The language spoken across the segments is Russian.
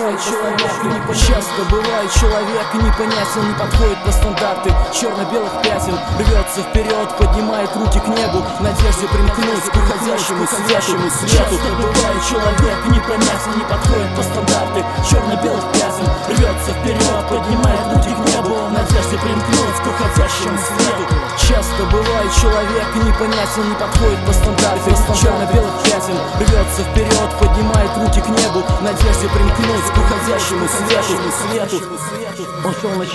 бывает человек часто бывает человек непонятен, не подходит по стандарты черно-белых пятен. Рвется вперед, поднимает руки к небу, в надежде примкнуть к уходящему свету. Часто бывает человек непонятен, не подходит по стандарты черно-белых пятен. Рвется вперед, поднимает руки к небу, в надежде примкнуть к уходящему свету. Часто бывает человек непонятен, не подходит по стандарту черно-белых пятен. Рвется вперед, поднимает руки к небу, в надежде примкнуть к уходящему свету. Он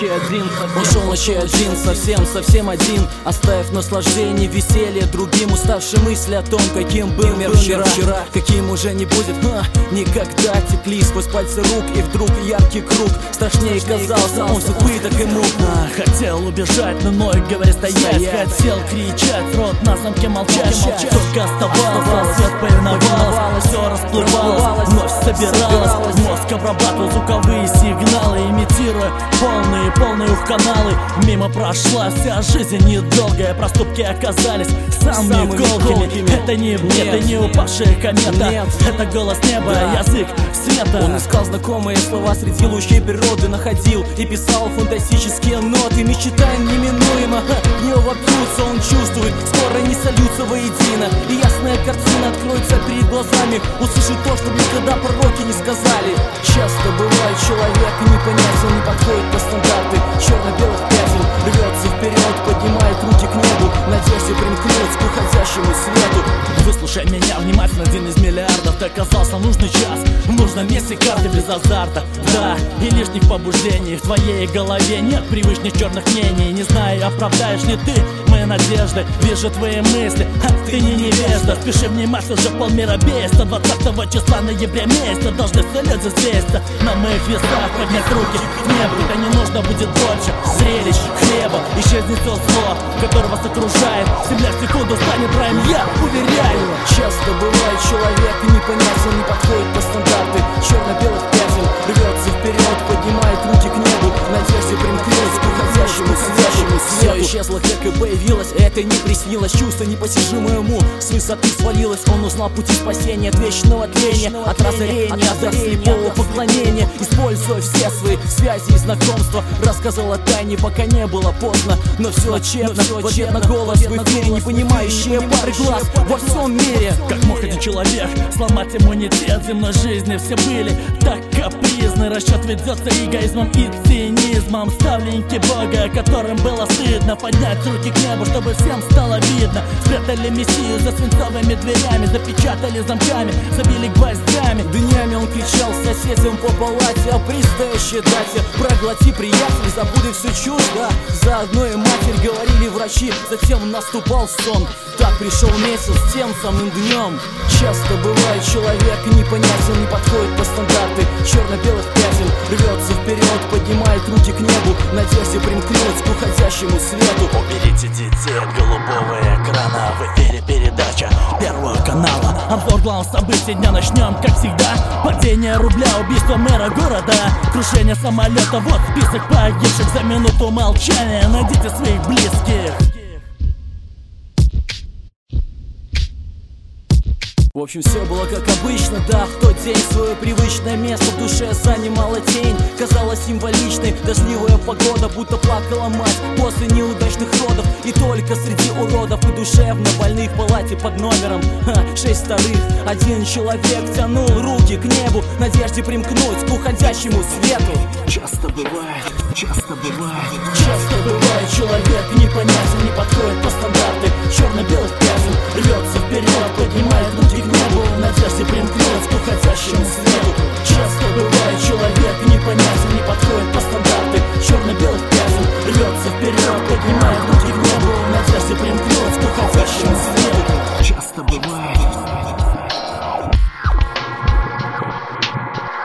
шел ночей один, совсем один, оставив наслаждение, веселье другим, уставшие мысли о том, каким был мир вчера, каким уже не будет никогда. Текли сквозь пальцы рук, и вдруг яркий круг страшнее казался, он все пыток и мук. Хотел убежать, но ноги говорят стоять. Хотел кричать, рот на замке молчать. Только оставалось, свет повиновалось, все расплывалось, вновь собиралось. Мозг обрабатывал звуковые сигналы, имитируя полные каналы. Мимо прошла вся жизнь недолгая, проступки оказались самыми колкими. Это не упавшая комета, это голос неба, язык света. Он искал знакомые слова среди лучей природы, находил и писал фантастические ноты. Мечта неминуемо, в него вопьются, он чувствует, скоро не сольются воедино, и ясная картина откроется перед глазами, услышит то, что никогда пророки не сказали. Часто бывает человек непонятен, не подходит по стандарты черно-белых пятен. Рвется вперед, поднимает руки к небу, в надежде примкнуть к уходящему свету. Выслушай меня внимательно, один из миллиардов. Ты оказался в нужный час, в нужном месте, карты без азарта. Да, и лишних побуждений в твоей голове нет привычных черных мнений. Не знаю, оправдаешь ли ты мои надежды, вижу твои мысли, ты не невежда. Спеши внимать, уже полмира беста. 20 числа ноября месяца должны все люди взвеситься на моих весах, поднять руки к небу. Это не нужно будет больше зрелищ, хлеба, исчезнет все зло, которое вас окружает. Земля в секунду станет раем, я уверяю. Часто бывает человек непонятен, не подходит по стандарты черно-белых пятен. Рвется вперед, поднимает руки к небу, в надежде примкнуть к уходящему свету. Все исчезло, как и появилось, это не приснилось. Чувство непостижимое ему с высоты свалилось. Он узнал пути спасения от вечного тления, от разорения, от слепого поклонения. Используя все свои связи и знакомства, рассказал о тайне, пока не было поздно. Но все тщетно, в ответ на голос в эфире, не понимающие пары глаз во всем мире. Как мог один человек сломать иммунитет земной жизни? Все были так капризны, расчет ведется эгоизмом и цинизмом. Ставленники Бога, которым было стыдно поднять руки к небу, чтобы всем стало видно. Спрятали Мессию за свинцовыми дверями, запечатали замками, забили гвоздями. Днями он кричал соседям по палате о предстоящей дате: проглоти, приятель, забуди всю чушь, да. Заодно и матерь, говорили врачи. Затем наступал сон, так пришел месяц тем самым днем. Часто бывает человек непонятен, не подходит по стандарты черно-белых пятен. Рвется вперед, поднимает руки к небу, в надежде примкнуть к уходящему свету. Уберите детей от голубого экрана, в эфире передача Первого канала. Обзор главных событий дня начнем, как всегда. Падение рубля, убийство мэра города, крушение самолета, вот список погибших. За минуту молчания найдите своих близких. В общем, все было как обычно, да, в тот день свое привычное место в душе занимала тень. Казалось символичной дождливая погода, будто плакала мать после неудачных родов. И только среди уродов и душевно больных в палате под номером 6 вторых один человек тянул руки к небу, в надежде примкнуть к уходящему свету. Часто бывает человек непонятен, не подходит по стандарты черно-белых пятен. Рвется вперед, поднимает